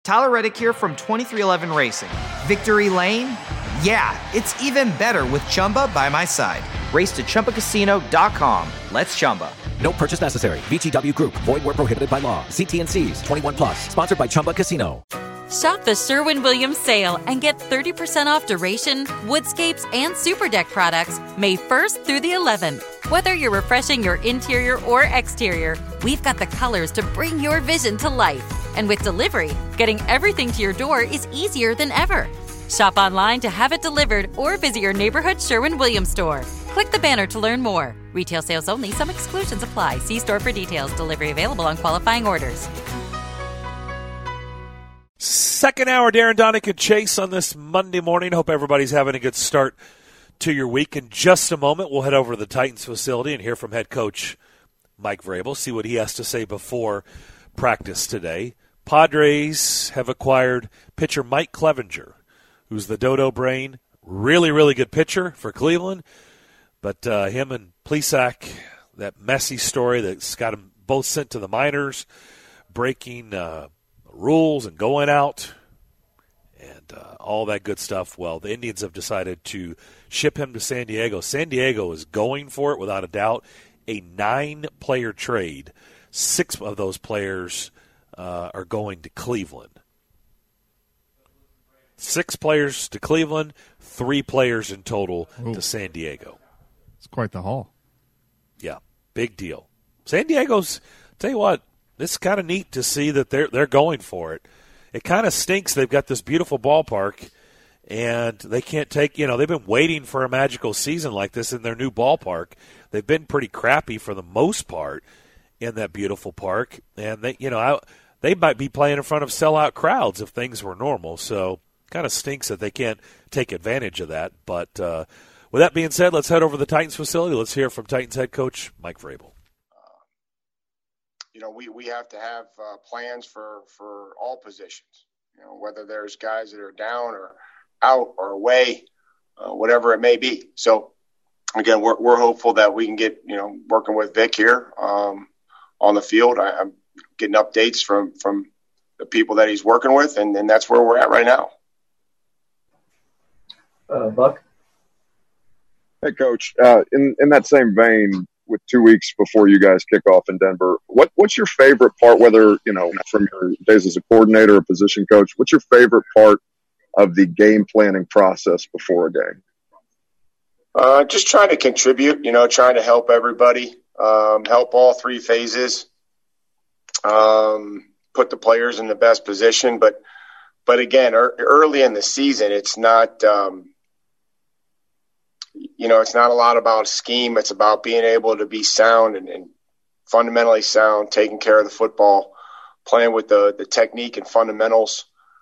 Tyler Reddick here from 2311 Racing. Victory Lane? Yeah, it's even better with Chumba by my side. Race to ChumbaCasino.com. Let's Chumba. No purchase necessary. VGW Group. Void where prohibited by law. See T&Cs. 21 plus. Sponsored by Chumba Casino. Shop the Sherwin-Williams sale and get 30% off Duration, Woodscapes, and Superdeck products May 1st through the 11th. Whether you're refreshing your interior or exterior, we've got the colors to bring your vision to life. And with delivery, getting everything to your door is easier than ever. Shop online to have it delivered or visit your neighborhood Sherwin-Williams store. Click the banner to learn more. Retail sales only. Some exclusions apply. See store for details. Delivery available on qualifying orders. Second hour, Darren Donick and Chase on this Monday morning. Hope everybody's having a good start to your week. In just a moment, we'll head over to the Titans facility and hear from head coach Mike Vrabel, see what he has to say before practice today. Padres have acquired pitcher Mike Clevenger, who's the dodo brain, really, really good pitcher for Cleveland. But him and Plesac, that messy story that's got them both sent to the minors, breaking rules and going out and all that good stuff. Well, the Indians have decided to ship him to San Diego. San Diego is going for it without a doubt. A 9-player trade. 6 of those players are going to Cleveland. 6 players to Cleveland, 3 players in total to San Diego. It's quite the haul. Yeah, big deal. San Diego's, tell you what, it's kind of neat to see that they're going for it. It kind of stinks they've got this beautiful ballpark, and they can't take, they've been waiting for a magical season like this in their new ballpark. They've been pretty crappy for the most part in that beautiful park, and they might be playing in front of sellout crowds if things were normal, so kind of stinks that they can't take advantage of that. But with that being said, let's head over to the Titans facility. Let's hear from Titans head coach Mike Vrabel. We have to have plans for all positions, whether there's guys that are down or out or away, whatever it may be. So, again, we're hopeful that we can get, working with Vic here on the field. I'm getting updates from the people that he's working with, and that's where we're at right now. Buck? Hey, Coach. In that same vein, with 2 weeks before you guys kick off in Denver, what's your favorite part, whether, from your days as a coordinator or position coach, what's your favorite part of the game planning process before a game? Just trying to contribute, trying to help everybody, help all 3 phases, put the players in the best position. But again, early in the season, it's not it's not a lot about scheme. It's about being able to be sound and fundamentally sound, taking care of the football, playing with the technique and fundamentals,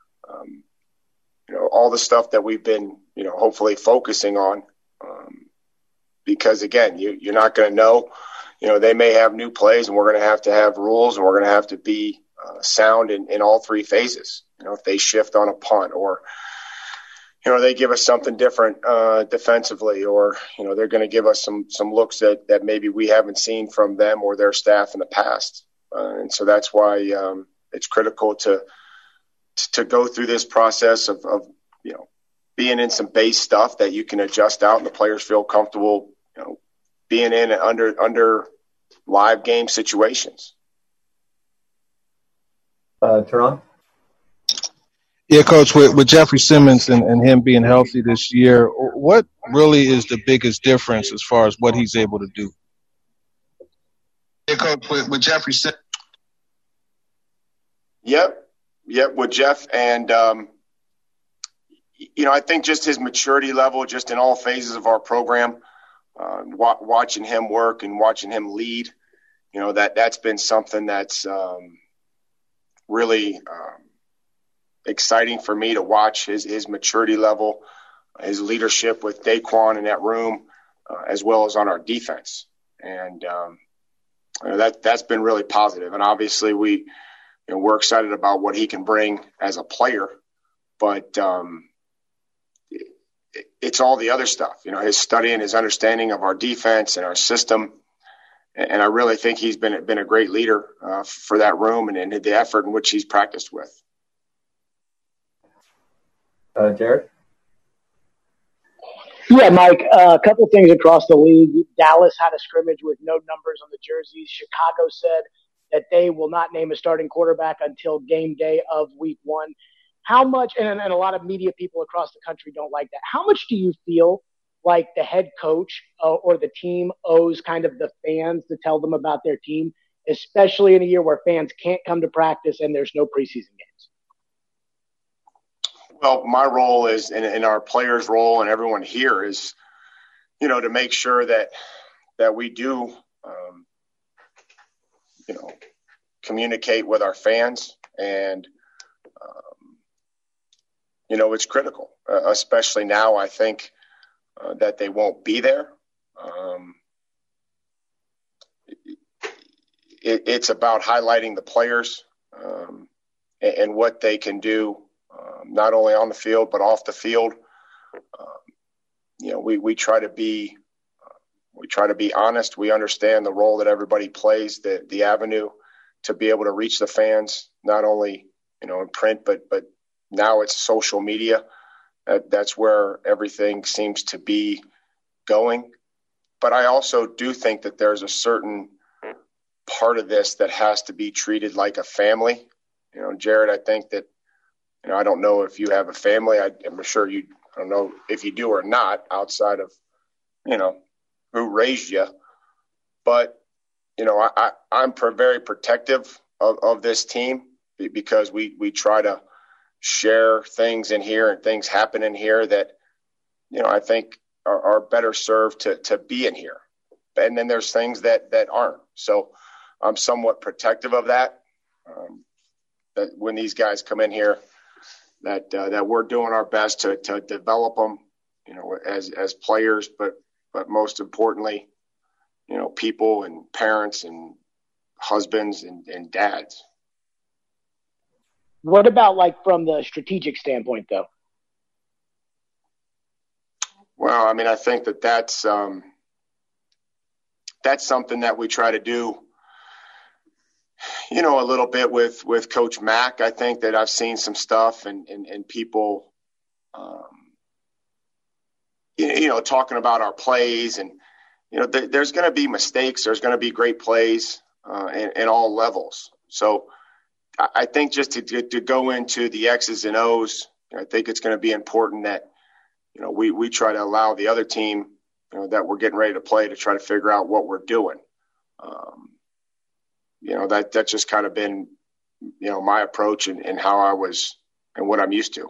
all the stuff that we've been, hopefully focusing on. Because, again, you're not going to know. They may have new plays, and we're going to have rules, and we're going to have to be sound in all 3 phases. If they shift on a punt or they give us something different defensively, or, they're going to give us some looks that maybe we haven't seen from them or their staff in the past. And so that's why it's critical to go through this process of being in some base stuff that you can adjust out and the players feel comfortable, being in and under live game situations. Teron? Yeah, Coach, with Jeffrey Simmons and him being healthy this year, what really is the biggest difference as far as what he's able to do? Yeah, Coach, with Jeffrey Simmons. Yep, with Jeff. And, I think just his maturity level, just in all phases of our program, watching him work and watching him lead, that's been something that's really exciting for me to watch, his maturity level, his leadership with Daquan in that room, as well as on our defense. And that's been really positive. And obviously we're excited about what he can bring as a player, but it's all the other stuff, his study and his understanding of our defense and our system. And I really think he's been a great leader for that room and the effort in which he's practiced with. Jared? Yeah, Mike, a couple things across the league. Dallas had a scrimmage with no numbers on the jerseys. Chicago said that they will not name a starting quarterback until game day of week one. How much, and a lot of media people across the country don't like that. How much do you feel like the head coach or the team owes kind of the fans to tell them about their team, especially in a year where fans can't come to practice and there's no preseason games? Well, my role is, and our players' role and everyone here is, to make sure that we do, communicate with our fans. And, it's critical, especially now. I think that they won't be there. It's about highlighting the players and what they can do. Not only on the field, but off the field. We try to be honest. We understand the role that everybody plays, the avenue to be able to reach the fans, not only, in print, but now it's social media. That's where everything seems to be going. But I also do think that there's a certain part of this that has to be treated like a family. Jared, I think that, I don't know if you have a family. I'm sure I don't know if you do or not, outside of, who raised you. But, I'm very protective of this team because we try to share things in here and things happen in here that, I think are better served to be in here. And then there's things that aren't. So I'm somewhat protective of that. That when these guys come in here, that we're doing our best to develop them, as players, but most importantly, people and parents and husbands and dads. What about from the strategic standpoint, though? Well, I think that's something that we try to do. A little bit with Coach Mack. I think that I've seen some stuff and people, talking about our plays and, there's going to be mistakes. There's going to be great plays in all levels. So I think just to go into the X's and O's, I think it's going to be important that, we try to allow the other team, that we're getting ready to play to try to figure out what we're doing. That's just kind of been, my approach and how I was and what I'm used to.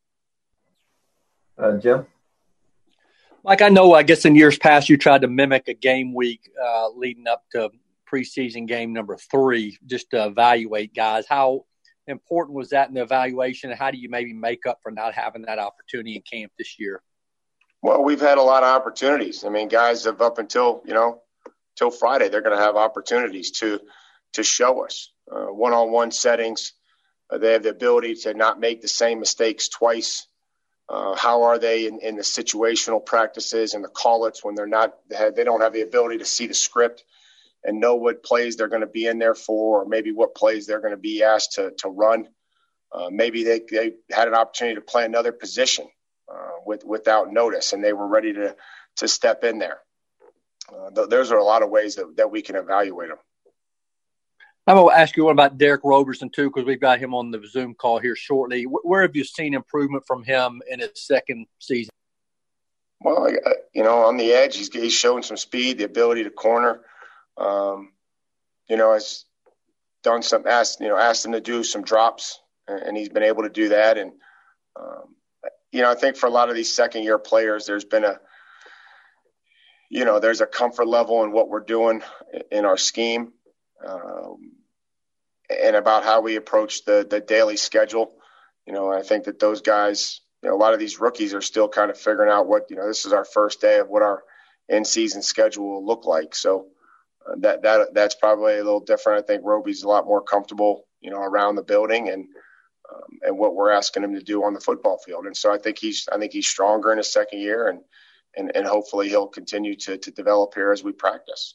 Jim? Mike, I guess in years past you tried to mimic a game week leading up to preseason game number 3 just to evaluate guys. How important was that in the evaluation? And how do you maybe make up for not having that opportunity in camp this year? Well, we've had a lot of opportunities. Guys have up until, till Friday, they're going to have opportunities to show us one-on-one settings. They have the ability to not make the same mistakes twice. How are they in the situational practices and the call-ups when they don't have the ability to see the script and know what plays they're going to be in there for, or maybe what plays they're going to be asked to run. Maybe they had an opportunity to play another position without notice, and they were ready to step in there. Those are a lot of ways that we can evaluate them. I'm going to ask you one about Derek Roberson, too, because we've got him on the Zoom call here shortly. Where have you seen improvement from him in his second season? Well, on the edge, he's showing some speed, the ability to corner. Has done asked him to do some drops, and he's been able to do that. And, I think for a lot of these second-year players, there's been there's a comfort level in what we're doing in our scheme. And about how we approach the daily schedule. I think that those guys, a lot of these rookies are still kind of figuring out what, this is our first day of what our in-season schedule will look like. So that's probably a little different. I think Roby's a lot more comfortable, around the building and what we're asking him to do on the football field. And so I think he's stronger in his second year and hopefully he'll continue to develop here as we practice.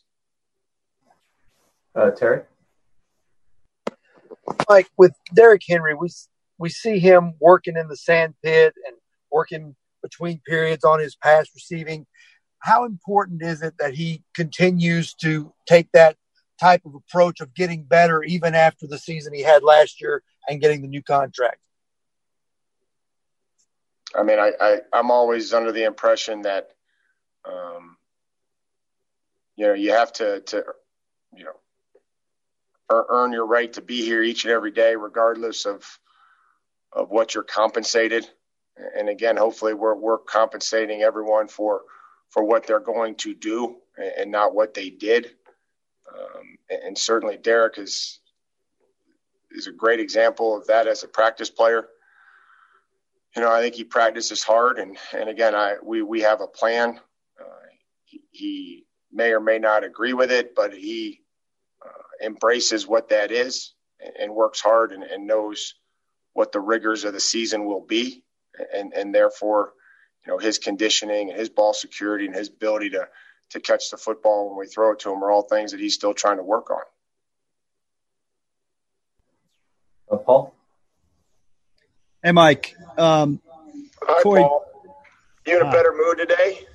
Terry? Mike, with Derrick Henry, we we see him working in the sand pit and working between periods on his pass receiving. How important is it that he continues to take that type of approach of getting better even after the season he had last year and getting the new contract? I mean, I'm always under the impression that, you have to earn your right to be here each and every day, regardless of what you're compensated. And again, hopefully we're compensating everyone for what they're going to do and not what they did. And certainly Derek is a great example of that as a practice player. I think he practices hard, and again, we have a plan. He may or may not agree with it, but he embraces what that is and works hard and knows what the rigors of the season will be, and therefore, his conditioning and his ball security and his ability to catch the football when we throw it to him are all things that he's still trying to work on. Paul? Hey, Mike. Hi, Corey. Paul. You in a better mood today?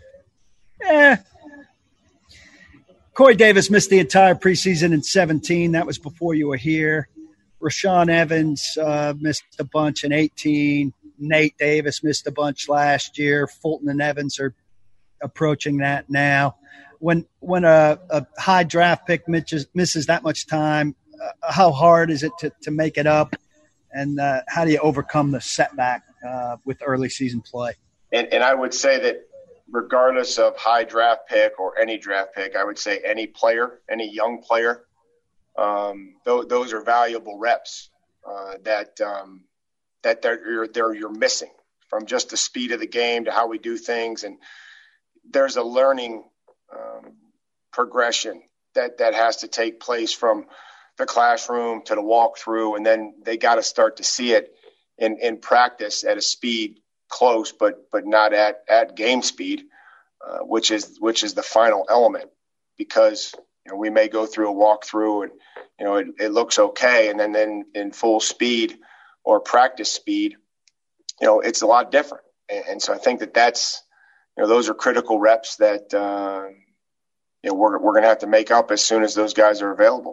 Corey Davis missed the entire preseason in 2017. That was before you were here. Rashaan Evans missed a bunch in 2018. Nate Davis missed a bunch last year. Fulton and Evans are approaching that now. When a high draft pick misses that much time, how hard is it to make it up? And how do you overcome the setback with early season play? And I would say that regardless of high draft pick or any draft pick, I would say any player, any young player, those are valuable reps that you're missing, from just the speed of the game to how we do things. And there's a learning progression that has to take place from the classroom to the walkthrough, and then they got to start to see it in practice at a speed close, but not at game speed, which is the final element. Because we may go through a walkthrough and it looks okay, and then in full speed or practice speed, it's a lot different. And so I think that's those are critical reps that we're going to have to make up as soon as those guys are available.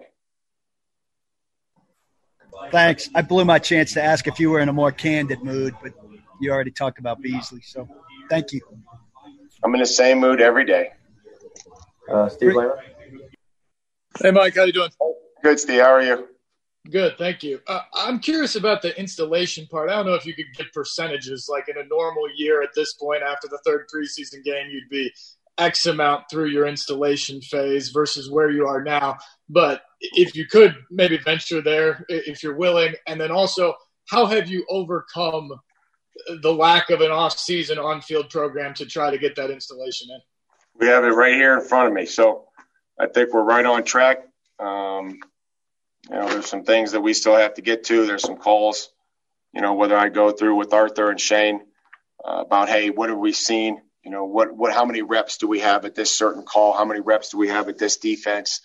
Thanks. I blew my chance to ask if you were in a more candid mood, but you already talked about Beasley. So thank you. I'm in the same mood every day. Steve Lehman? Hey, Mike. How you doing? Good, Steve. How are you? Good, thank you. I'm curious about the installation part. I don't know if you could give percentages. Like in a normal year at this point, after the third preseason game, you'd be X amount through your installation phase versus where you are now. But if you could maybe venture there, if you're willing. And then also, how have you overcome the lack of an off-season on-field program to try to get that installation in? We have it right here in front of me. So I think we're right on track. There's some things that we still have to get to. There's some calls, whether I go through with Arthur and Shane about, hey, what have we seen? How many reps do we have at this certain call? How many reps do we have at this defense?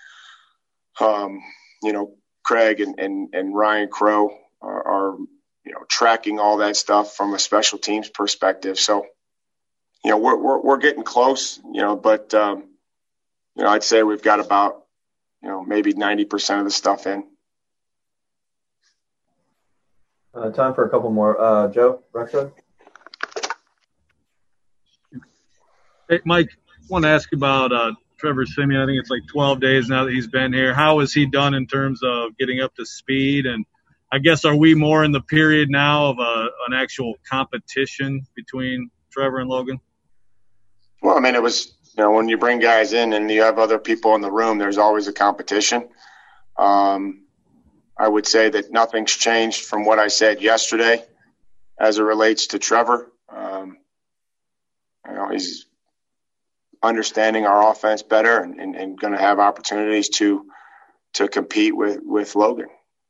Craig and Ryan Crow are tracking all that stuff from a special teams perspective. So, we're getting close, but I'd say we've got about, maybe 90% of the stuff in. Time for a couple more. Joe, Rexford? Hey, Mike, I want to ask about Trevor Siemian. I think it's like 12 days now that he's been here. How has he done in terms of getting up to speed? And I guess, are we more in the period now of an actual competition between Trevor and Logan? Well, I mean, it was, when you bring guys in and you have other people in the room, there's always a competition. I would say that nothing's changed from what I said yesterday as it relates to Trevor. He's understanding our offense better and going to have opportunities to compete with Logan.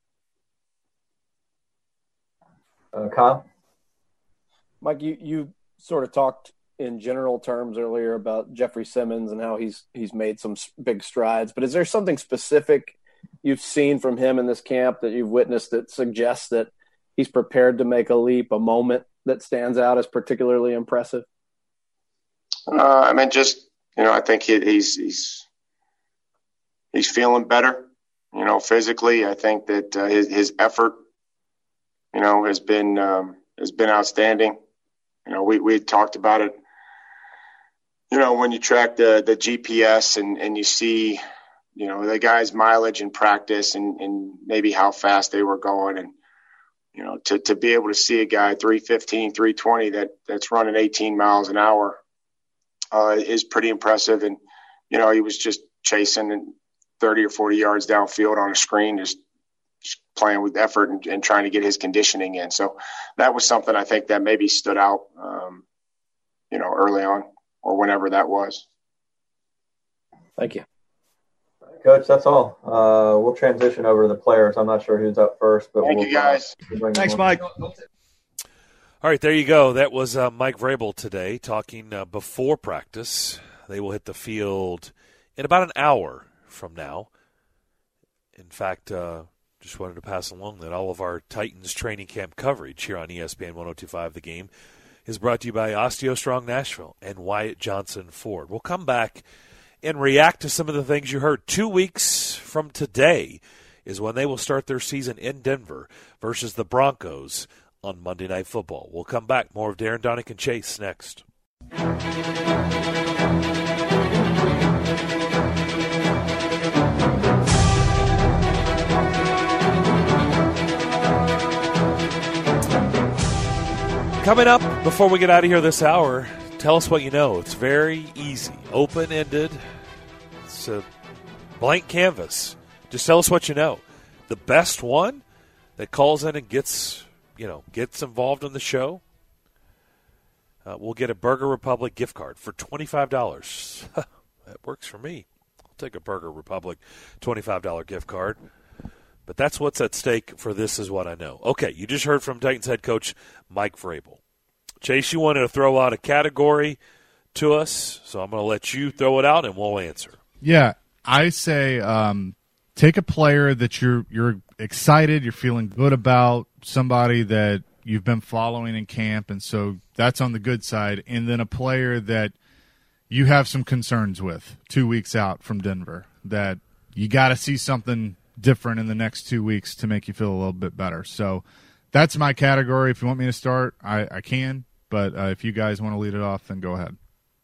Kyle? Mike, you sort of talked in general terms earlier about Jeffrey Simmons and how he's made some big strides, but is there something specific you've seen from him in this camp that you've witnessed that suggests that he's prepared to make a leap, a moment that stands out as particularly impressive? I mean, just, I think he's feeling better, physically. I think that his effort, has been outstanding. We had talked about it, when you track the GPS and you see, the guy's mileage in practice and maybe how fast they were going. And, to be able to see a guy 315, 320 that's running 18 miles an hour is pretty impressive. And, he was just chasing 30 or 40 yards downfield on a screen, just playing with effort and trying to get his conditioning in. So that was something I think that maybe stood out, early on or whenever that was. Thank you. Coach, that's all. We'll transition over to the players. I'm not sure who's up first, but thank you guys. Thanks, Mike. All right, there you go. That was Mike Vrabel today talking before practice. They will hit the field in about an hour from now. In fact, just wanted to pass along that all of our Titans training camp coverage here on ESPN 102.5 The Game is brought to you by OsteoStrong Nashville and Wyatt Johnson Ford. We'll come back and react to some of the things you heard. 2 weeks from today is when they will start their season in Denver versus the Broncos on Monday Night Football. We'll come back. More of Darren, Donick, and Chase next. Coming up, before we get out of here this hour, tell us what you know. It's very easy, open-ended. It's a blank canvas. Just tell us what you know. The best one that calls in and gets involved in the show, we'll get a Burger Republic gift card for $25. That works for me. I'll take a Burger Republic $25 gift card. But that's what's at stake for This Is What I Know. Okay, you just heard from Titans head coach Mike Vrabel. Chase, you wanted to throw out a category to us, so I'm going to let you throw it out and we'll answer. Yeah, I say take a player that you're excited, you're feeling good about, somebody that you've been following in camp, and so that's on the good side, and then a player that you have some concerns with 2 weeks out from Denver, that you got to see something different in the next 2 weeks to make you feel a little bit better. So that's my category. If you want me to start, I can, but if you guys want to lead it off, then go ahead.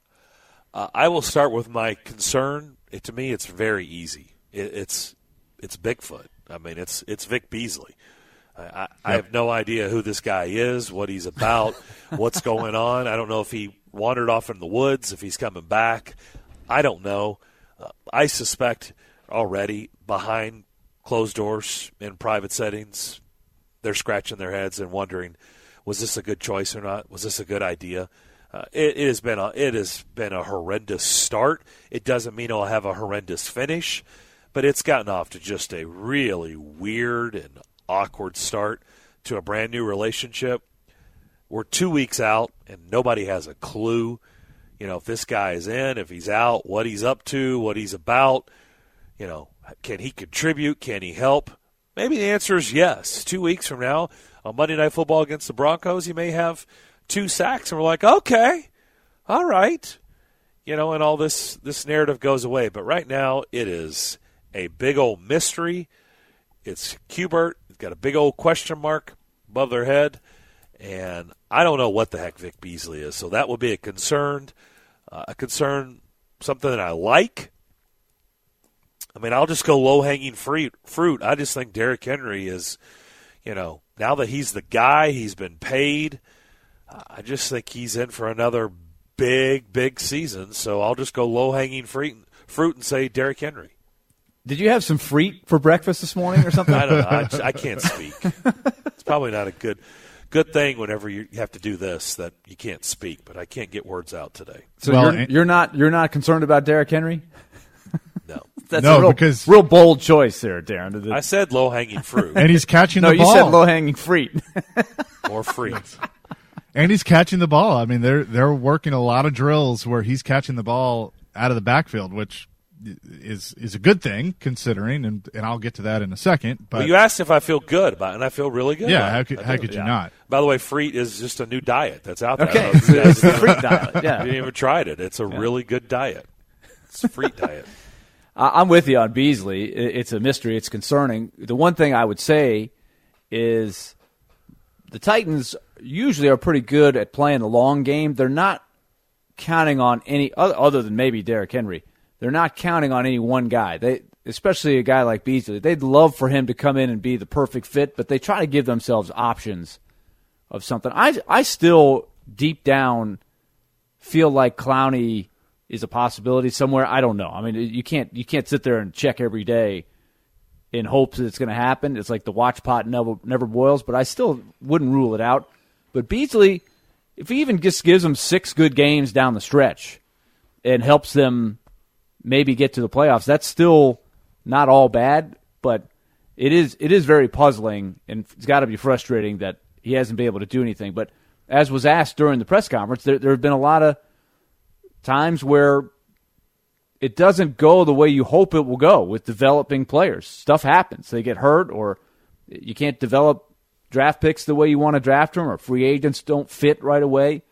I will start with my concern. To me, it's very easy. It's Bigfoot. I mean, it's Vic Beasley. I have no idea who this guy is, what he's about, what's going on. I don't know if he wandered off in the woods, if he's coming back. I don't know. I suspect already behind closed doors in private settings, they're scratching their heads and wondering, was this a good choice or not? Was this a good idea? It has been a horrendous start. It doesn't mean it'll have a horrendous finish, but it's gotten off to just a really weird and awkward start to a brand new relationship. We're 2 weeks out and nobody has a clue, if this guy is in, if he's out, what he's up to, what he's about. Can he contribute? Can he help? Maybe the answer is yes. 2 weeks from now, on Monday Night Football against the Broncos, he may have 2 sacks, and we're like, okay, all right. And all this narrative goes away. But right now, it is a big old mystery. It's Hubert. It's got a big old question mark above their head, and I don't know what the heck Vic Beasley is. So that would be a concern, something that I like. I mean, I'll just go low-hanging fruit. I just think Derrick Henry is, now that he's the guy, he's been paid, I just think he's in for another big season. So I'll just go low-hanging fruit and say Derrick Henry. Did you have some fruit for breakfast this morning or something? I don't know. I can't speak. It's probably not a good thing whenever you have to do this that you can't speak, but I can't get words out today. So you're not concerned about Derrick Henry? No. That's a real bold choice there, Darren. I said low-hanging fruit. And he's catching the ball. No, you said low-hanging fruit. More fruit. And he's catching the ball. I mean, they're working a lot of drills where he's catching the ball out of the backfield, which is a good thing considering, and I'll get to that in a second. But well, you asked if I feel good about it, and I feel really good. Yeah, about how could you not? By the way, Freet is just a new diet that's out there. Okay, it's the Freet diet. Yeah, you didn't even tried it. It's a really good diet. It's a Freet diet. I'm with you on Beasley. It's a mystery. It's concerning. The one thing I would say is the Titans usually are pretty good at playing the long game. They're not counting on any other than maybe Derrick Henry. They're not counting on any one guy. Especially a guy like Beasley. They'd love for him to come in and be the perfect fit, but they try to give themselves options of something. I still deep down feel like Clowney is a possibility somewhere. I don't know. I mean, you can't sit there and check every day in hopes that it's going to happen. It's like the watch pot never boils, but I still wouldn't rule it out. But Beasley, if he even just gives them 6 good games down the stretch and helps them maybe get to the playoffs, that's still not all bad, but it is very puzzling, and it's got to be frustrating that he hasn't been able to do anything. But as was asked during the press conference, there have been a lot of times where it doesn't go the way you hope it will go with developing players. Stuff happens. They get hurt, or you can't develop draft picks the way you want to draft them, or free agents don't fit right away.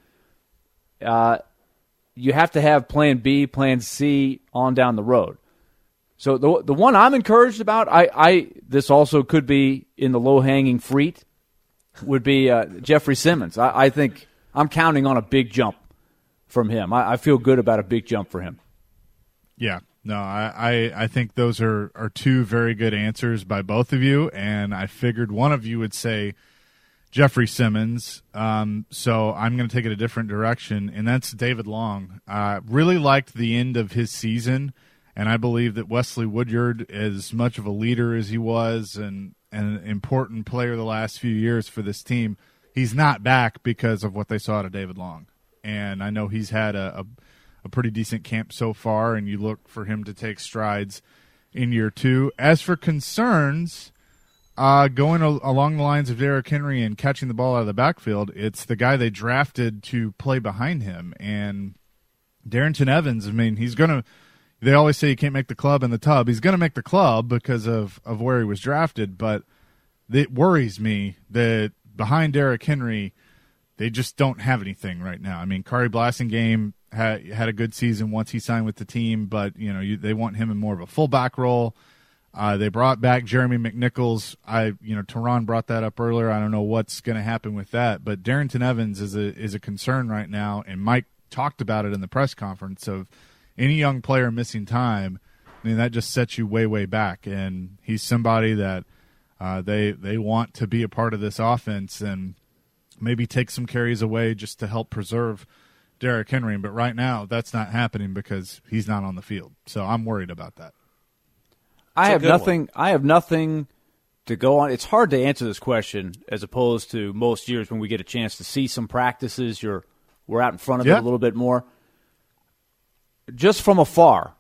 You have to have plan B, plan C on down the road. So the one I'm encouraged about, this also could be in the low-hanging fruit, would be Jeffrey Simmons. I think I'm counting on a big jump from him. I feel good about a big jump for him. Yeah. No, I think those are 2 very good answers by both of you, and I figured one of you would say Jeffrey Simmons, so I'm going to take it a different direction, and that's David Long. Really liked the end of his season, and I believe that Wesley Woodyard, as much of a leader as he was and an important player the last few years for this team, he's not back because of what they saw out of David Long. And I know he's had a pretty decent camp so far, and you look for him to take strides in year 2. As for concerns, going along the lines of Derrick Henry and catching the ball out of the backfield, it's the guy they drafted to play behind him. And Darrynton Evans, I mean, he's going to – they always say you can't make the club in the tub. He's going to make the club because of where he was drafted, but it worries me that behind Derrick Henry, they just don't have anything right now. I mean, Kari Blasingame had a good season once he signed with the team, but they want him in more of a fullback role. They brought back Jeremy McNichols. Teron brought that up earlier. I don't know what's going to happen with that, but Darrynton Evans is a concern right now, and Mike talked about it in the press conference of any young player missing time. I mean, that just sets you way, way back, and he's somebody that they want to be a part of this offense and maybe take some carries away just to help preserve Derrick Henry. But right now, that's not happening because he's not on the field. So I'm worried about that. I have nothing to go on. It's hard to answer this question as opposed to most years when we get a chance to see some practices. We're out in front of it a little bit more. Just from afar,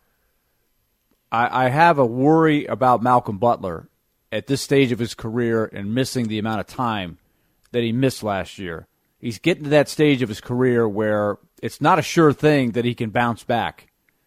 I have a worry about Malcolm Butler at this stage of his career and missing the amount of time that he missed last year. He's getting to that stage of his career where it's not a sure thing that he can bounce back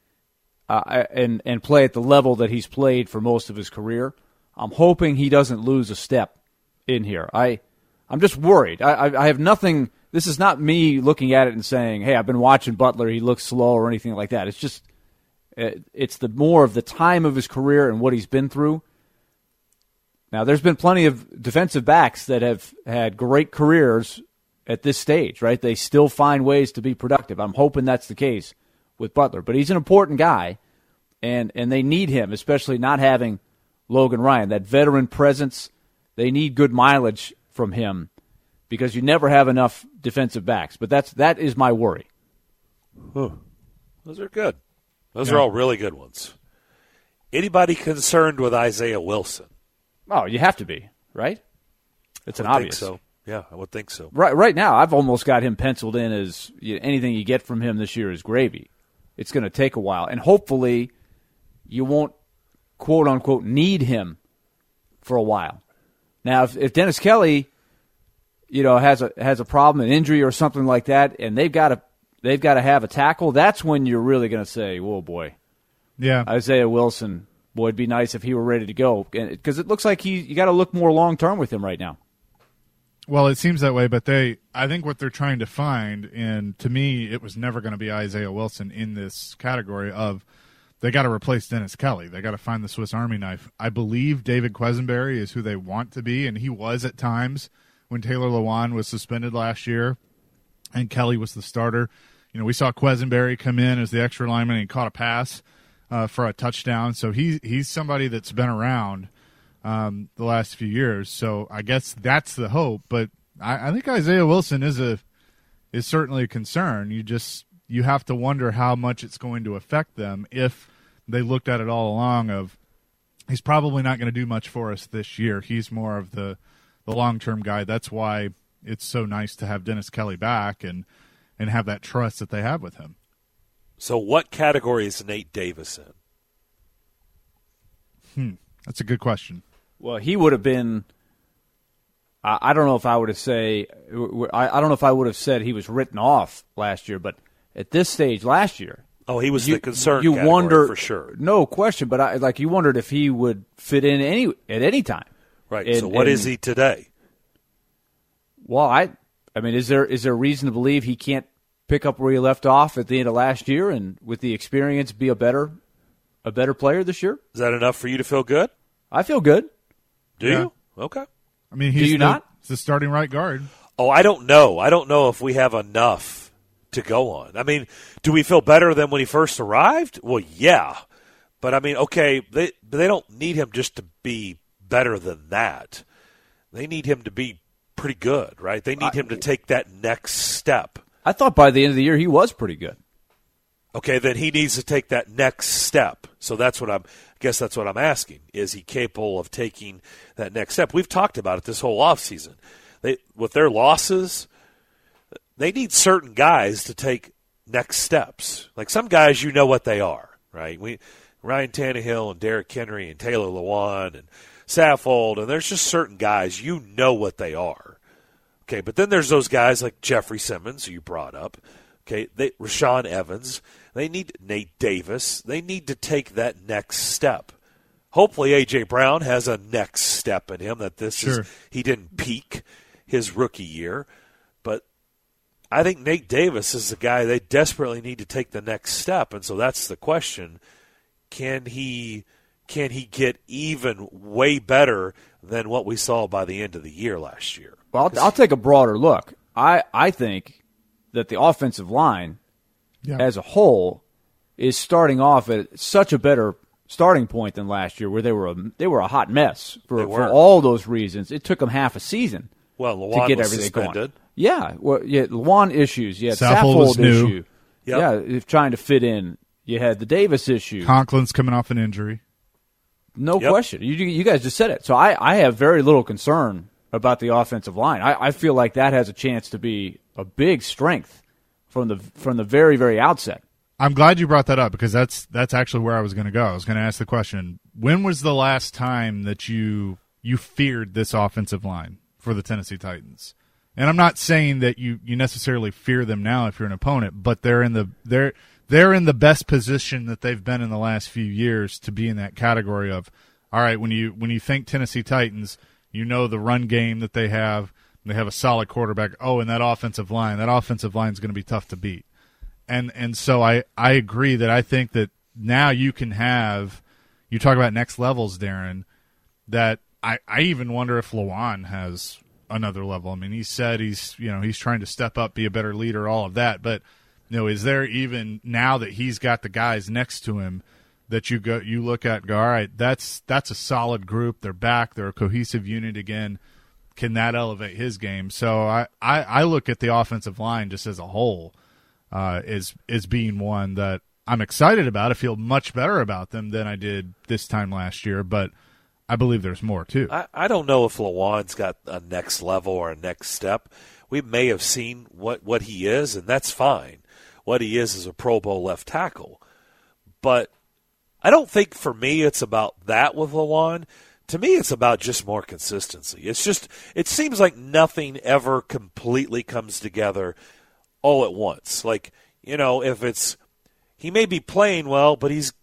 and play at the level that he's played for most of his career. I'm hoping he doesn't lose a step in here. I'm just worried. I have nothing. This is not me looking at it and saying, hey, I've been watching Butler, he looks slow or anything like that. It's just it's the more of the time of his career and what he's been through. Now, there's been plenty of defensive backs that have had great careers at this stage, right? They still find ways to be productive. I'm hoping that's the case with Butler. But he's an important guy, and they need him, especially not having Logan Ryan. That veteran presence, they need good mileage from him because you never have enough defensive backs. But that is my worry. Those are good. Those are all really good ones. Anybody concerned with Isaiah Wilson? Oh, you have to be, right? It's an obvious. I think so. Yeah, I would think so. Right now, I've almost got him penciled in as anything you get from him this year is gravy. It's going to take a while, and hopefully you won't, quote unquote, need him for a while. Now, if Dennis Kelly, has a problem, an injury or something like that, and they've got to have a tackle, that's when you're really going to say, "Whoa, boy." Yeah. Isaiah Wilson, boy, it'd be nice if he were ready to go, because it looks like you got to look more long term with him right now. Well, it seems that way, but I think what they're trying to find, and to me, it was never going to be Isaiah Wilson in this category of they got to replace Dennis Kelly. They got to find the Swiss Army knife. I believe David Quesenberry is who they want to be, and he was at times when Taylor Lewan was suspended last year and Kelly was the starter. You know, we saw Quesenberry come in as the extra lineman and he caught a pass for a touchdown. So he's somebody that's been around the last few years. So I guess that's the hope. But I think Isaiah Wilson is certainly a concern. You have to wonder how much it's going to affect them if they looked at it all along of he's probably not going to do much for us this year. He's more of the long-term guy. That's why it's so nice to have Dennis Kelly back and have that trust that they have with him. So what category is Nate Davis in? That's a good question. Well, he would have been I don't know if I would have I don't know if I would have said he was written off last year, but at this stage last year, he was the concern you category wonder, for sure. No question, but you wondered if he would fit in at any time. Right. So what is he today? Well, I mean, is there reason to believe he can't pick up where he left off at the end of last year and with the experience be a better player this year? Is that enough for you to feel good? I feel good. Do you? Okay. I mean, he's the starting right guard. Oh, I don't know. I don't know if we have enough to go on. I mean, do we feel better than when he first arrived? Well, yeah. But I mean, okay, they don't need him just to be better than that. They need him to be pretty good, right? They need him to take that next step. I thought by the end of the year he was pretty good. Okay, then he needs to take that next step. So that's what I guess that's what I'm asking. Is he capable of taking that next step? We've talked about it this whole offseason. With their losses, they need certain guys to take next steps. Like some guys, you know what they are, right? Ryan Tannehill and Derrick Henry and Taylor Lewan and Saffold, and there's just certain guys, you know what they are. Okay, but then there's those guys like Jeffrey Simmons, who you brought up. Okay, Rashaan Evans. They need Nate Davis. They need to take that next step. Hopefully A.J. Brown has a next step in him, that he didn't peak his rookie year. But I think Nate Davis is the guy they desperately need to take the next step. And so that's the question. Can he get even way better than what we saw by the end of the year last year? Well, I'll take a broader look. I think that the offensive line as a whole is starting off at such a better starting point than last year, where they were a hot mess for all those reasons. It took them half a season to get everything going. Yeah, Lewan issues. You had Saffold issue. Yep. Yeah, trying to fit in. You had the Davis issue. Conklin's coming off an injury. No question. You guys just said it. So I have very little concern about the offensive line. I feel like that has a chance to be a big strength from the very, very outset. I'm glad you brought that up, because that's actually where I was going to go. I was going to ask the question, when was the last time that you feared this offensive line for the Tennessee Titans? And I'm not saying that you necessarily fear them now if you're an opponent, but they're in the best position that they've been in the last few years to be in that category of, all right, when you think Tennessee Titans, you know the run game that they have a solid quarterback. Oh, and that offensive line is going to be tough to beat. And so I agree that I think that now you can have, you talk about next levels, Darren, that I even wonder if Lewan has another level. I mean, he said he's trying to step up, be a better leader, all of that. But, is there even, now that he's got the guys next to him, that you look at and go, all right, that's a solid group. They're back. They're a cohesive unit again. Can that elevate his game? So I look at the offensive line just as a whole as being one that I'm excited about. I feel much better about them than I did this time last year, but I believe there's more too. I don't know if Lewan's got a next level or a next step. We may have seen what he is, and that's fine. What he is a Pro Bowl left tackle. But I don't think for me it's about that with Lewan. To me, it's about just more consistency. It seems like nothing ever completely comes together all at once. Like, if he may be playing well, but he's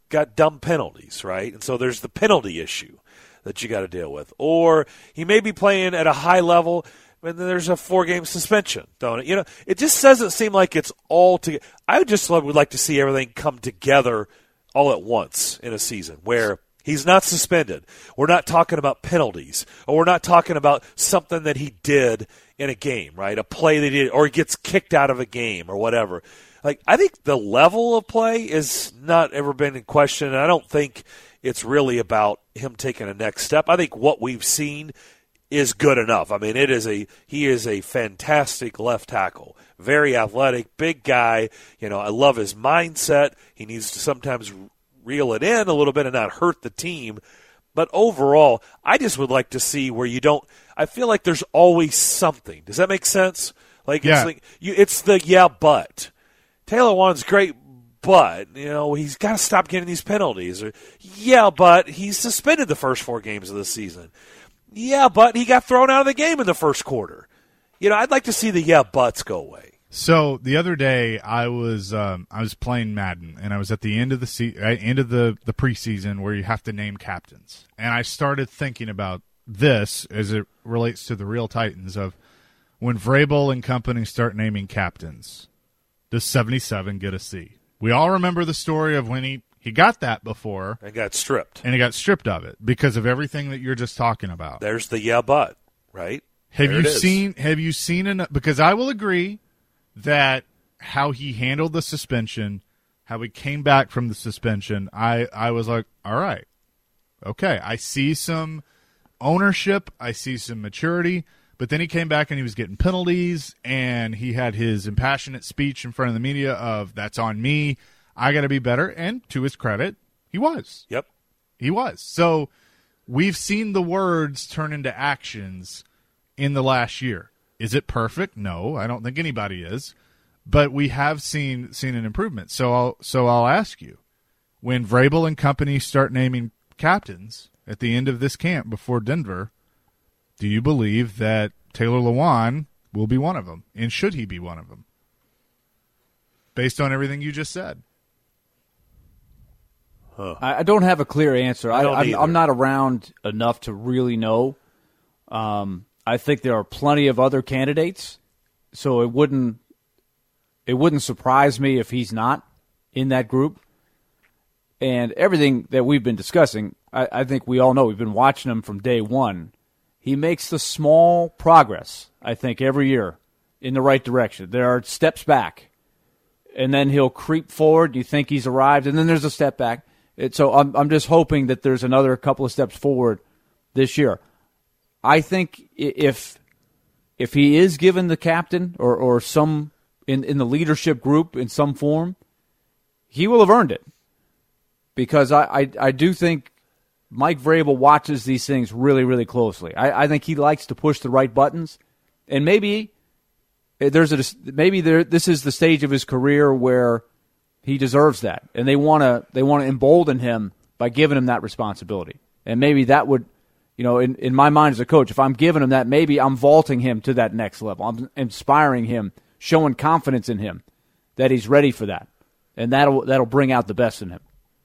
got dumb penalties, right? And so there's the penalty issue that you got to deal with. Or he may be playing at a high level, and then there's a 4-game suspension, don't it? You know, it just doesn't seem like it's all together. I would like to see everything come together all at once in a season where he's not suspended. We're not talking about penalties, or we're not talking about something that he did in a game, right? A play that he did, or he gets kicked out of a game or whatever. Like, I think the level of play is not ever been in question, and I don't think it's really about him taking a next step. I think what we've seen is good enough. I mean, he is a fantastic left tackle, very athletic, big guy. You know, I love his mindset. He needs to sometimes reel it in a little bit and not hurt the team. But overall, I just would like to see where you don't – I feel like there's always something. Does that make sense? Like, yeah. It's the but. Taylor Lewan's great, but, you know, he's got to stop getting these penalties. Or, but he's suspended the first 4 games of the season. Yeah, but he got thrown out of the game in the first quarter. You know, I'd like to see the buts go away. So the other day I was playing Madden, and I was at the end of the end of the preseason where you have to name captains, and I started thinking about this as it relates to the real Titans of when Vrabel and company start naming captains. Does 77 get a C? We all remember the story of when he got that before and got stripped, and he got stripped of it because of everything that you're just talking about. There's the but, right? Have you seen enough? Because I will agree that how he handled the suspension, how he came back from the suspension, I was like, all right, okay, I see some ownership, I see some maturity, but then he came back and he was getting penalties, and he had his impassionate speech in front of the media of, that's on me, I got to be better, and to his credit, he was. Yep. He was. So we've seen the words turn into actions in the last year. Is it perfect? No, I don't think anybody is. But we have seen an improvement. So I'll ask you, when Vrabel and company start naming captains at the end of this camp before Denver, do you believe that Taylor Lewan will be one of them? And should he be one of them? Based on everything you just said. Huh. I don't have a clear answer. I'm not around enough to really know. I think there are plenty of other candidates, so it wouldn't surprise me if he's not in that group. And everything that we've been discussing, I think we all know. We've been watching him from day one. He makes the small progress, I think, every year in the right direction. There are steps back, and then he'll creep forward. You think he's arrived, and then there's a step back. So I'm just hoping that there's another couple of steps forward this year. I think if he is given the captain or some in the leadership group in some form, he will have earned it. Because I do think Mike Vrabel watches these things really, really closely. I think he likes to push the right buttons, and maybe this is the stage of his career where he deserves that, and they want to embolden him by giving him that responsibility. And maybe that would, in my mind as a coach, if I'm giving him that, maybe I'm vaulting him to that next level. I'm inspiring him, showing confidence in him that he's ready for that, and that'll bring out the best in him.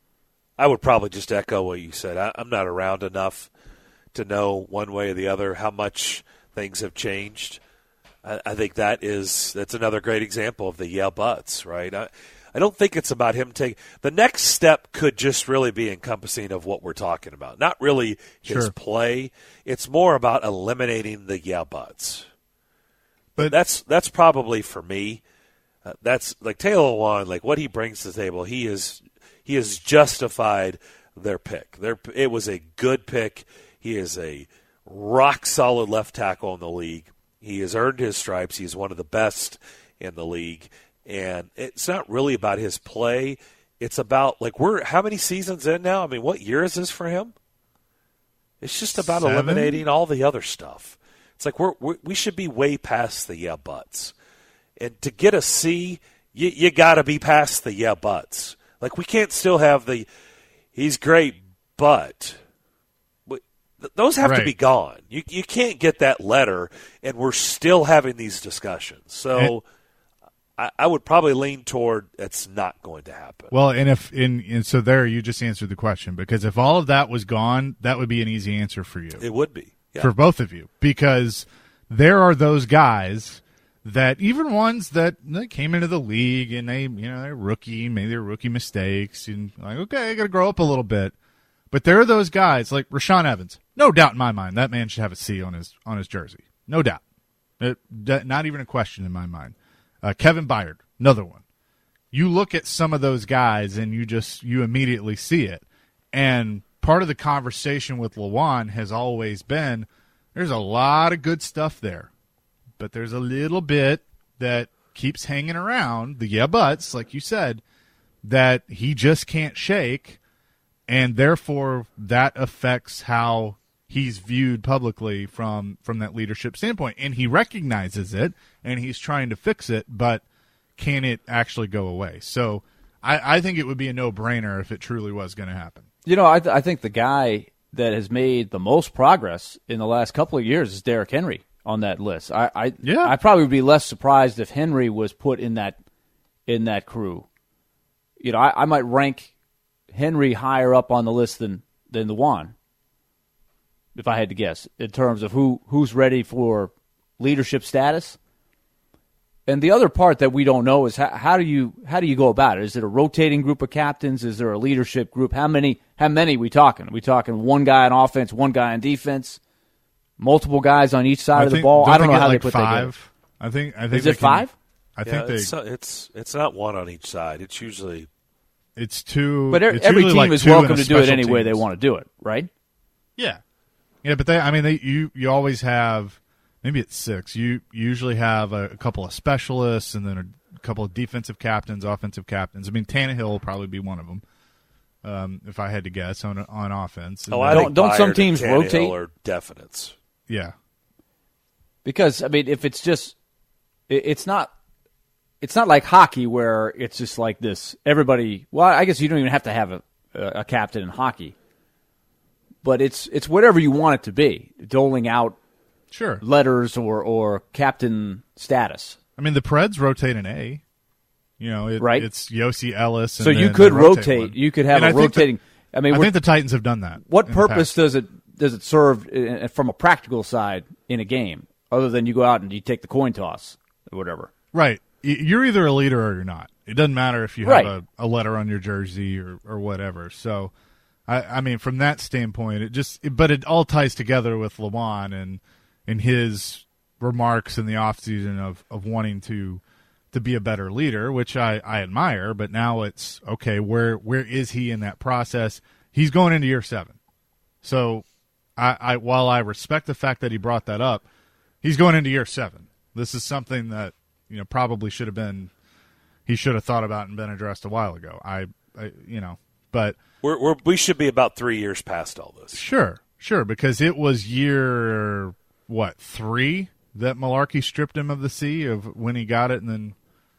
I would probably just echo what you said. I'm not around enough to know one way or the other how much things have changed. I think that's another great example of the buts, right? I don't think it's about him taking – the next step could just really be encompassing of what we're talking about. Not really his play. It's more about eliminating the buts. But that's probably for me. That's like Taylor Lewan, like what he brings to the table. He has justified their pick. It was a good pick. He is a rock-solid left tackle in the league. He has earned his stripes. He's one of the best in the league. And it's not really about his play. It's about, we're how many seasons in now? I mean, what year is this for him? It's just about 7? Eliminating all the other stuff. It's like we should be way past the buts. And to get a C, you got to be past the buts. Like, we can't still have he's great, but those have to be gone. You can't get that letter, and we're still having these discussions. So I would probably lean toward it's not going to happen. Well, and so there you just answered the question, because if all of that was gone, that would be an easy answer for you. It would be. Yeah. For both of you, because there are those guys that even ones that came into the league and they're rookie, maybe they're rookie mistakes, and like, okay, I got to grow up a little bit. But there are those guys like Rashaan Evans. No doubt in my mind, that man should have a C on his jersey. No doubt. Not even a question in my mind. Kevin Byard, another one. You look at some of those guys and you immediately see it. And part of the conversation with Lewan has always been there's a lot of good stuff there, but there's a little bit that keeps hanging around, the yeah buts, like you said, that he just can't shake, and therefore that affects how he's viewed publicly from that leadership standpoint. And he recognizes it, and he's trying to fix it, but can it actually go away? So I think it would be a no-brainer if it truly was going to happen. I think the guy that has made the most progress in the last couple of years is Derrick Henry on that list. I probably would be less surprised if Henry was put in that crew. I might rank Henry higher up on the list than Lewan, if I had to guess, in terms of who's ready for leadership status. And the other part that we don't know is how do you go about it? Is it a rotating group of captains? Is there a leadership group? How many are we talking? Are we talking one guy on offense, one guy on defense, multiple guys on each side of the ball? I don't know how they put five. that together. I think is it five? I think it's not one on each side. It's usually it's two. But every team is welcome to do it any way they want to do it, right? Yeah, but you always have. Maybe it's 6. You usually have a couple of specialists and then a couple of defensive captains, offensive captains. I mean, Tannehill will probably be one of them, if I had to guess, on offense. I think don't some teams rotate? Are definites. Yeah. Because, if it's just – it's not like hockey where it's just like this. Everybody – well, I guess you don't even have to have a captain in hockey. But it's whatever you want it to be, doling out letters or captain status. I mean, the Preds rotate an A. Right? It's Yossi Ellis. So you could rotate. You could have a rotating. I think the Titans have done that. What purpose does it serve from a practical side in a game, other than you go out and you take the coin toss or whatever? Right. You're either a leader or you're not. It doesn't matter if you have a letter on your jersey or whatever. So, I mean, from that standpoint, but it all ties together with Lewan and his remarks in the offseason of wanting to be a better leader, which I admire, but now it's, okay, where is he in that process? He's going into year 7. So while I respect the fact that he brought that up, he's going into year 7. This is something that, probably he should have thought about and been addressed a while ago. But we should be about 3 years past all this. Sure, because it was year 3 that Malarkey stripped him of the C of when he got it, and then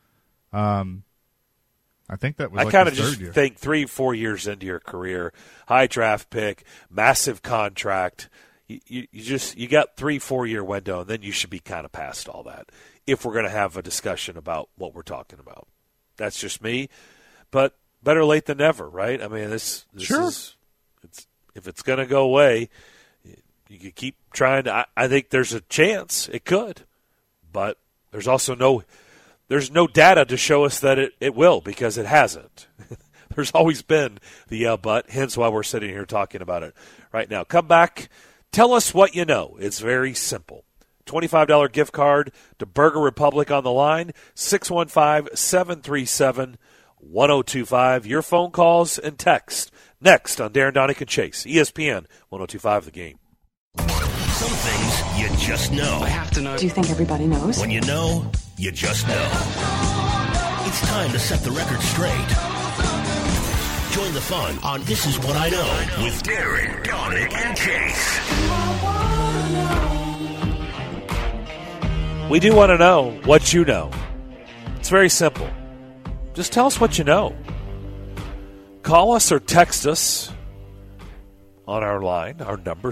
I think that was I kind of just think 3-4 years into your career, high draft pick, massive contract, you got 3-4 year window, and then you should be kind of past all that if we're going to have a discussion about what we're talking about. That's just me, but better late than never, right? I mean, this is if it's going to go away. You could keep trying to. I think there's a chance it could, but there's also no data to show us that it will, because it hasn't. There's always been the but, hence why we're sitting here talking about it right now. Come back, tell us what you know. It's very simple. $25 gift card to Burger Republic on the line, 615-737-1025. Your phone calls and text next on Darren Donick and Chase, ESPN 102.5 The Game. Some things you just know. I have to know. Do you think everybody knows? When you know, you just know. It's time to set the record straight. Join the fun on This Is What I Know with Darren, Donick, and Chase. We do want to know what you know. It's very simple. Just tell us what you know. Call us or text us on our line, our number,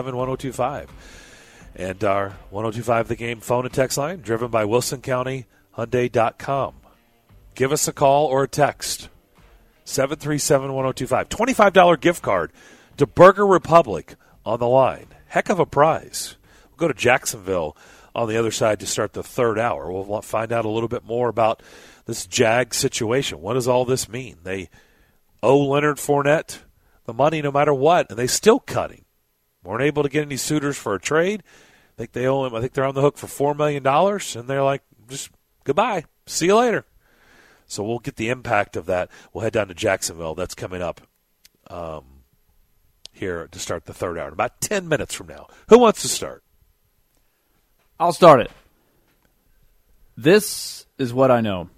615-737-1025. And our 1025 The Game phone and text line, driven by Wilson County Hyundai.com. Give us a call or a text. 737-1025. $25 gift card to Burger Republic on the line. Heck of a prize. We'll go to Jacksonville on the other side to start the third hour. We'll find out a little bit more about this Jag situation. What does all this mean? They owe Leonard Fournette the money no matter what, and they still cut him. Weren't able to get any suitors for a trade. I think they owe him. I think they're on the hook for $4 million, and they're like, just goodbye. See you later. So we'll get the impact of that. We'll head down to Jacksonville. That's coming up here to start the third hour in about 10 minutes from now. Who wants to start? I'll start it. This is what I know.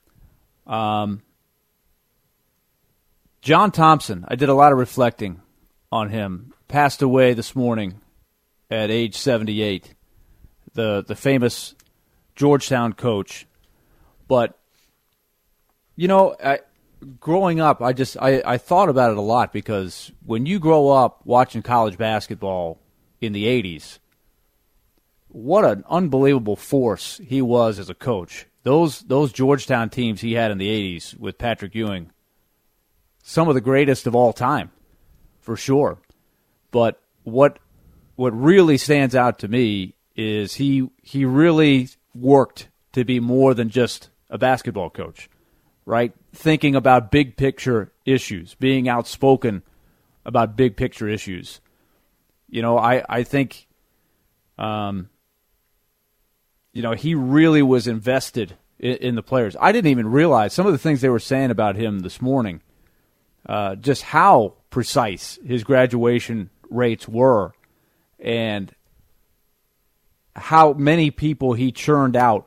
John Thompson, I did a lot of reflecting on him. Passed away this morning at age 78. The famous Georgetown coach. But, you know, growing up, I thought about it a lot because when you grow up watching college basketball in the 80s, what an unbelievable force he was as a coach. Those Georgetown teams he had in the 80s with Patrick Ewing, some of the greatest of all time, for sure. But what really stands out to me is he really worked to be more than just a basketball coach, right? Thinking about big picture issues, being outspoken about big picture issues. You know, I think, he really was invested in the players. I didn't even realize some of the things they were saying about him this morning, just how precise his graduation rates were and how many people he churned out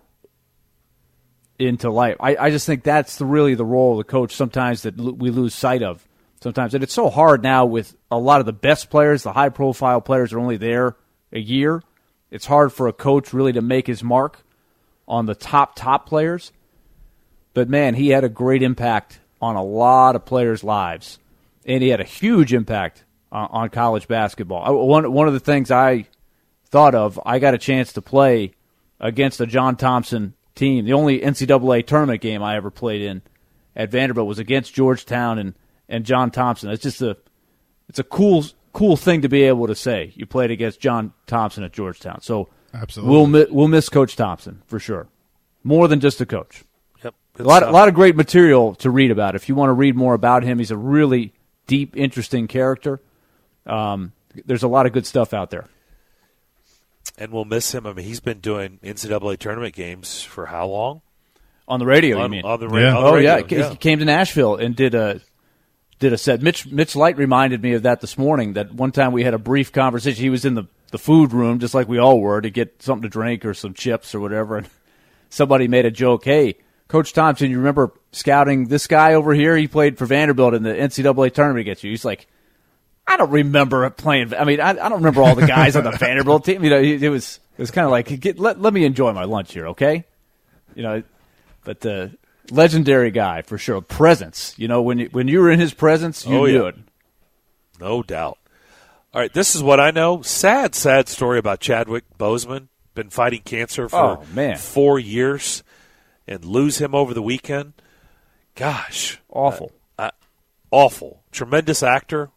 into life. I just think that's really the role of the coach sometimes that we lose sight of sometimes. And it's so hard now with a lot of the best players, the high-profile players are only there a year. It's hard for a coach really to make his mark on the top players. But, man, he had a great impact on a lot of players' lives. And he had a huge impact on college basketball. One of the things I thought of, I got a chance to play against a John Thompson team. The only NCAA tournament game I ever played in at Vanderbilt was against Georgetown and John Thompson. It's just it's a cool thing to be able to say. You played against John Thompson at Georgetown. So absolutely, we'll miss Coach Thompson for sure. More than just a coach. Yep, a lot of great material to read about. If you want to read more about him, he's a really deep, interesting character. There's a lot of good stuff out there. And we'll miss him. I mean, he's been doing NCAA tournament games for how long? On the radio, you mean? On the radio. Yeah. He came to Nashville and did a set. Mitch Light reminded me of that this morning, that one time we had a brief conversation. He was in the food room, just like we all were, to get something to drink or some chips or whatever. And somebody made a joke, hey, Coach Thompson, you remember scouting this guy over here? He played for Vanderbilt in the NCAA tournament against you. He's like, I don't remember playing. I mean, I don't remember all the guys on the Vanderbilt team. You know, it was kind of like, let me enjoy my lunch here, okay? You know, but legendary guy for sure. Presence. You know, when you were in his presence, you knew it. No doubt. All right, this is what I know. Sad story about Chadwick Boseman. Been fighting cancer for 4 years, and lose him over the weekend. Gosh, awful. Awful. Tremendous actor.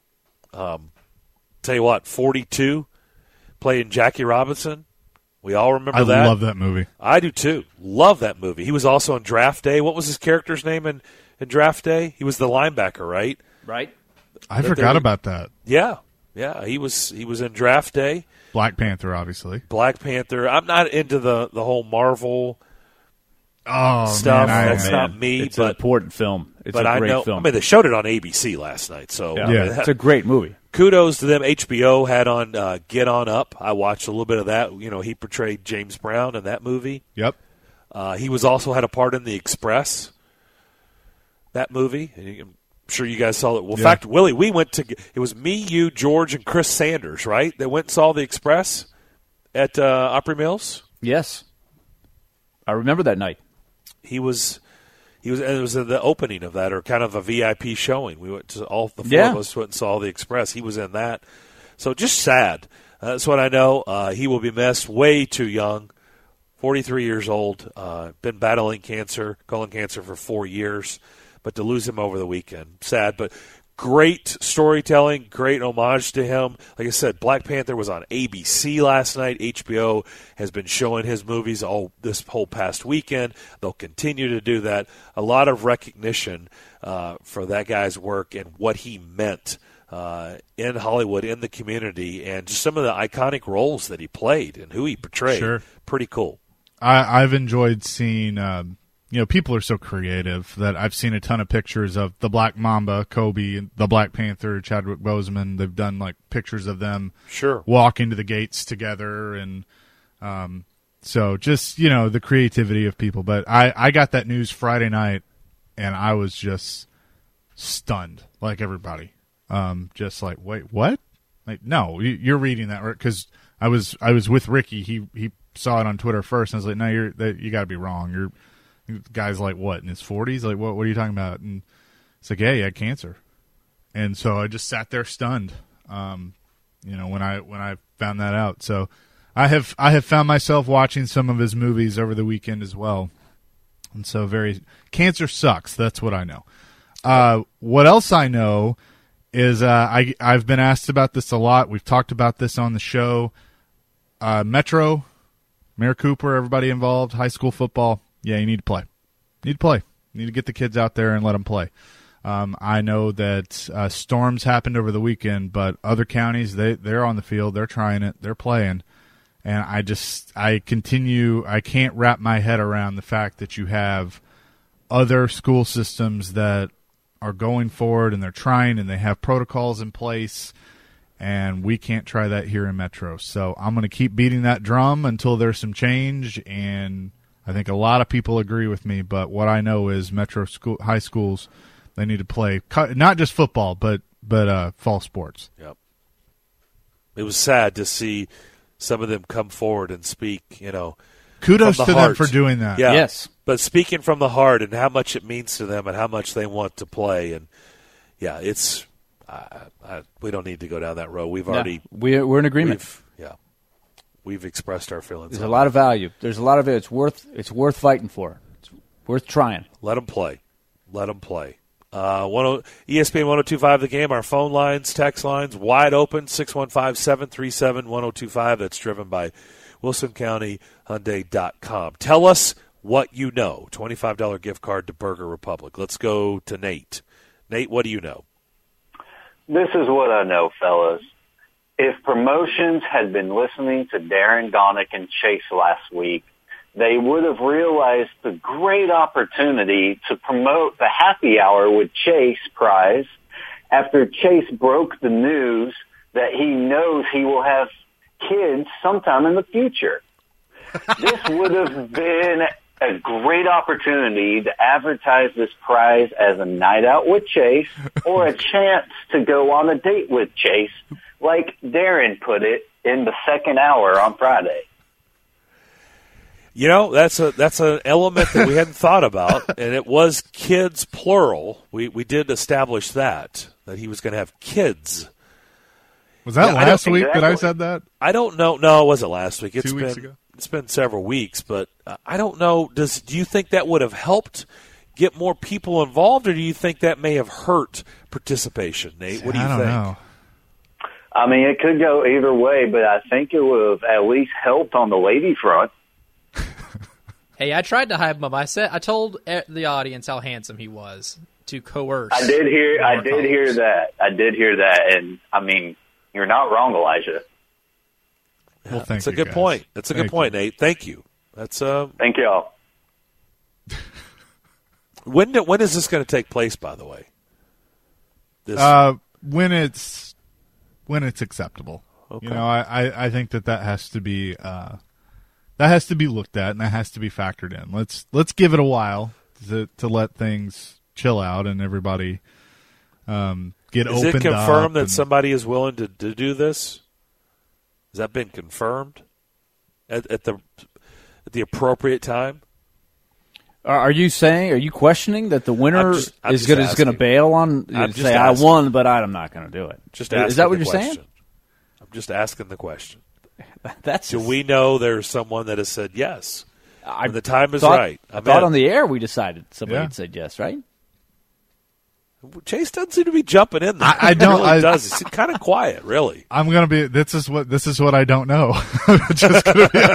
Tell you what, 42, playing Jackie Robinson. We all remember that. I love that movie. I do too. Love that movie. He was also in Draft Day. What was his character's name in Draft Day? He was the linebacker, right? Right. I forgot about that. Yeah. He was in Draft Day. Black Panther, obviously. Black Panther. I'm not into the whole Marvel stuff. Man, That's not me. It's an important film. It's a great film. I mean, they showed it on ABC last night. So yeah. It's a great movie. Kudos to them. HBO had on Get On Up. I watched a little bit of that. You know, he portrayed James Brown in that movie. Yep. He was also had a part in The Express, that movie. I'm sure you guys saw it. Well, in fact, Willie, we went to – it was me, you, George, and Chris Sanders, right, that went and saw The Express at Opry Mills? Yes. I remember that night. It was the opening of that, or kind of a VIP showing. We went to all the four of us went and saw The Express. He was in that. So just sad. That's what I know. He will be missed. Way too young. 43 years old, been battling colon cancer for 4 years, but to lose him over the weekend, sad, but great storytelling, great homage to him. Like I said, Black Panther was on ABC last night. HBO has been showing his movies this whole past weekend. They'll continue to do that. A lot of recognition for that guy's work and what he meant in Hollywood, in the community, and just some of the iconic roles that he played and who he portrayed. Sure. Pretty cool. I've enjoyed seeing, people are so creative that I've seen a ton of pictures of the Black Mamba, Kobe, the Black Panther, Chadwick Boseman. They've done like pictures of them walking to the gates together. And so just, the creativity of people. But I got that news Friday night and I was just stunned like everybody. Just like, wait, what? Like, no, you're reading that right? Because I was with Ricky. He saw it on Twitter first, and I was like, no, you got to be wrong. The guy's like, what, in his 40s? Like, what are you talking about? And it's like, yeah, he had cancer. And so I just sat there stunned, when I found that out. So I have found myself watching some of his movies over the weekend as well. And so cancer sucks. That's what I know. What else I know is I've been asked about this a lot. We've talked about this on the show. Metro, Mayor Cooper, everybody involved, high school football. Yeah, you need to play. You need to get the kids out there and let them play. I know that storms happened over the weekend, but other counties, they're on the field. They're trying it. They're playing. And I can't wrap my head around the fact that you have other school systems that are going forward and they're trying and they have protocols in place, and we can't try that here in Metro. So I'm going to keep beating that drum until there's some change, and I think a lot of people agree with me, but what I know is Metro high schools, they need to play not just football, but fall sports. Yep. It was sad to see some of them come forward and speak, Kudos to them for doing that. Yeah. Yes. But speaking from the heart and how much it means to them and how much they want to play. And, yeah, it's we don't need to go down that road. We're in agreement. We've expressed our feelings. There's a lot of value. There's a lot of it. It's worth fighting for. It's worth trying. Let them play. ESPN 102.5 The Game. Our phone lines, text lines, wide open, 615-737-1025. That's driven by WilsonCountyHyundai.com. Tell us what you know. $25 gift card to Burger Republic. Let's go to Nate. Nate, what do you know? This is what I know, fellas. If promotions had been listening to Darren Donick and Chase last week, they would have realized the great opportunity to promote the happy hour with Chase prize after Chase broke the news that he knows he will have kids sometime in the future. This would have been a great opportunity to advertise this prize as a night out with Chase or a chance to go on a date with Chase, like Darren put it in the second hour on Friday. That's an element that we hadn't thought about, and it was kids plural. We did establish that he was going to have kids. Was that last week that I said that? I don't know. No, it wasn't last week. 2 weeks ago. It's been several weeks, but I don't know. Do you think that would have helped get more people involved, or do you think that may have hurt participation, Nate? What do you think? I don't know. I mean, it could go either way, but I think it would have at least helped on the lady front. Hey, I tried to hype him up. I told the audience how handsome he was to coerce. I did hear that. And I mean, you're not wrong, Elijah. Well, that's a good point. That's a good point, Nate. Thank you. Thank y'all. When is this going to take place, by the way? When it's acceptable. Okay. I think that has to be looked at and that has to be factored in. Let's give it a while to let things chill out and everybody get opened up. Is it confirmed that somebody is willing to do this? Has that been confirmed at the appropriate time? Are you questioning that the winner is going to bail on? Say I won, but I'm not going to do it. Is that what you're saying? I'm just asking the question. Do we know there's someone that has said yes? when the time is thought, right. I thought on the air we decided somebody had said yes, right? Chase doesn't seem to be jumping in there. I don't. He really does. He's kind of quiet, really. I'm gonna be. This is what I don't know. Just gonna be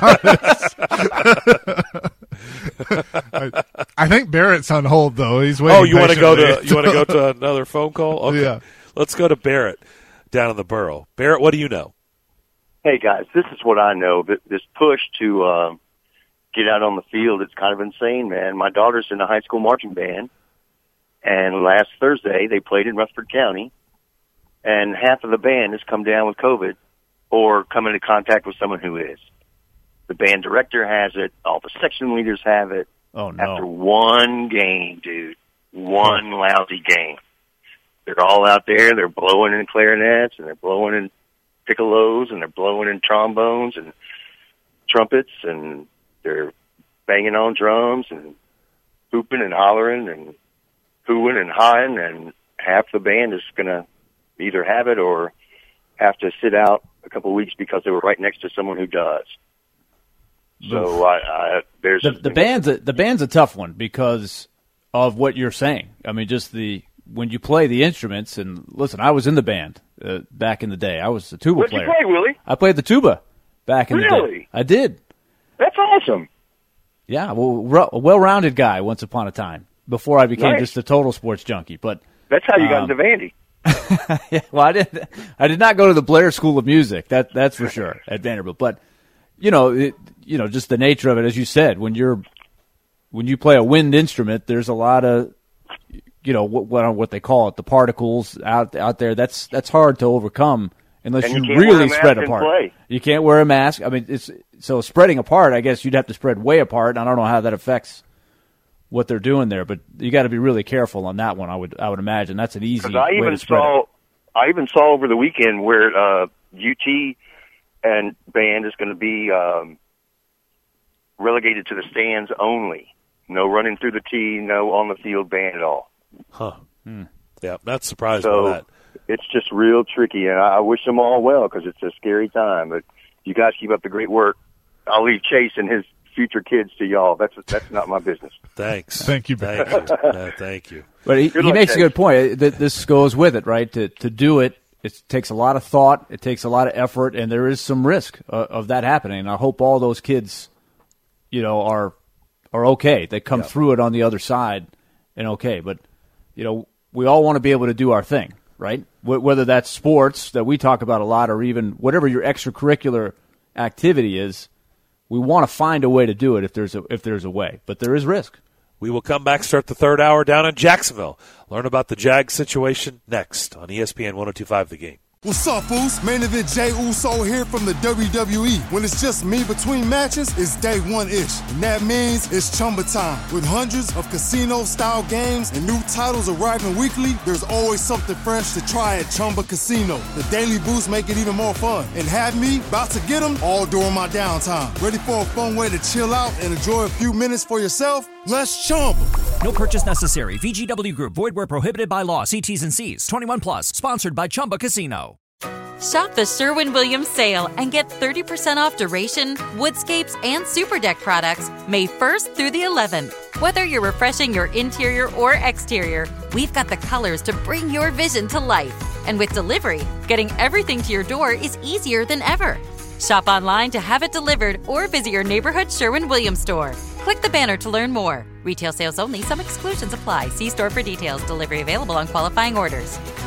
honest. I think Barrett's on hold though. He's waiting. Oh, you want to go to another phone call? Okay. Yeah. Let's go to Barrett down in the borough. Barrett, what do you know? Hey guys, this is what I know. This push to get out on the field, it's kind of insane, man. My daughter's in a high school marching band. And last Thursday, they played in Rutherford County, and half of the band has come down with COVID or come into contact with someone who is. The band director has it. All the section leaders have it. Oh, no. After one game, dude. One lousy game. They're all out there. They're blowing in clarinets, and they're blowing in piccolos, and they're blowing in trombones and trumpets, and they're banging on drums and hooping and hollering and hooing and hawing, and half the band is going to either have it or have to sit out a couple of weeks because they were right next to someone who does. So there's the band's a tough one because of what you're saying. I mean, just when you play the instruments, and listen, I was in the band back in the day. I was a tuba player. What'd you play, Willie? I played the tuba back in the day. Really? I did. That's awesome. Yeah, well, a well-rounded guy once upon a time. Before I became Nice. just a total sports junkie, but That's how you got into Vandy. yeah, well, I did not go to the Blair School of Music. That's for sure at Vanderbilt. But just the nature of it, as you said, when you play a wind instrument, there's a lot of what they call it, the particles out there. That's hard to overcome unless And you you can't really wear a mask spread and apart. play. You can't wear a mask. I mean, so spreading apart. I guess you'd have to spread way apart. And I don't know how that affects what they're doing there, but you got to be really careful on that one. I would imagine that's an easy way to spread it. I even saw over the weekend where UT and band is going to be relegated to the stands only. No running through the tee, no on the field band at all. Huh. Yeah, not surprised by that. It's just real tricky, and I wish them all well because it's a scary time. But you guys keep up the great work. I'll leave Chase and his future kids to y'all. That's not my business. Thank you. Thank you. But he makes a good point. This goes with it, right? To do it, it takes a lot of thought. It takes a lot of effort, and there is some risk of that happening. And I hope all those kids, are okay. They come through it on the other side and okay. But, we all want to be able to do our thing, right? Whether that's sports that we talk about a lot or even whatever your extracurricular activity is, we want to find a way to do it if there's a way. But there is risk. We will come back, start the third hour down in Jacksonville. Learn about the Jags situation next on ESPN 102.5 The Game. What's up, Foos? Main event Jey Uso here from the WWE. When it's just me between matches, it's day one-ish. And that means it's Chumba time. With hundreds of casino-style games and new titles arriving weekly, there's always something fresh to try at Chumba Casino. The daily boosts make it even more fun. And have me about to get them all during my downtime. Ready for a fun way to chill out and enjoy a few minutes for yourself? Let's Chumba. No purchase necessary. VGW Group. Void where prohibited by law. See T's and C's. 21 plus. Sponsored by Chumba Casino. Shop the Sherwin-Williams sale and get 30% off duration, woodscapes, and super deck products May 1st through the 11th. Whether you're refreshing your interior or exterior, we've got the colors to bring your vision to life. And with delivery, getting everything to your door is easier than ever. Shop online to have it delivered or visit your neighborhood Sherwin-Williams store. Click the banner to learn more. Retail sales only. Some exclusions apply. See store for details. Delivery available on qualifying orders.